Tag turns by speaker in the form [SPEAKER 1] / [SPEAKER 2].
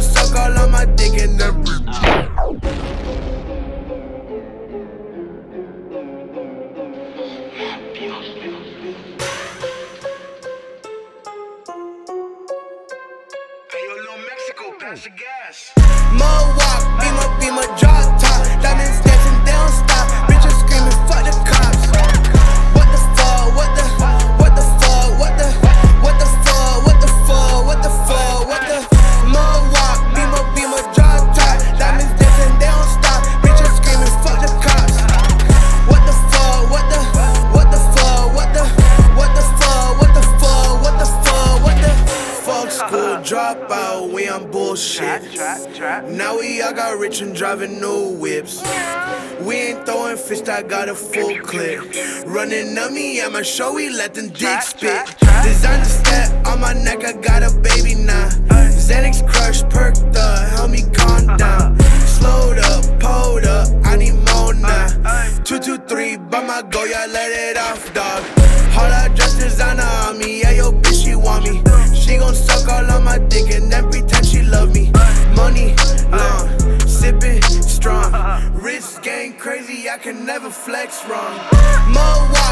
[SPEAKER 1] suck all on my dick and then pass the gas. Mohawk, beamer, drop top. Diamonds dancing, they don't stop. Bitches screaming, fuck the cops. What the fuck, what the fuck, what the fuck, what the fuck, what the fuck, what the fuck, what the Mohawk, beamer, drop top. Diamonds dancing, they don't stop. Bitches screaming, fuck the cops. What the fuck, what the fuck, what the fuck, what the fuck, what the fuck, what the fuck school dropout, we on bullshit. Now we all got rich and driving new whips. We ain't throwing fists, I got a full clip. Running on me at my show, we let them dicks spit. Designer step on my neck, I got a baby now. Xanax crush, perked up, help me calm down. Slowed up, pulled up, I need more now. 223, by my go, yeah, let it off, dog. All I dress designer on me, yeah, yo, bitch, she want me. She gon' suck all on my dick and then pretend she love me. Money long, sippin' strong. Wrist gang crazy, I can never flex wrong. Mohawk.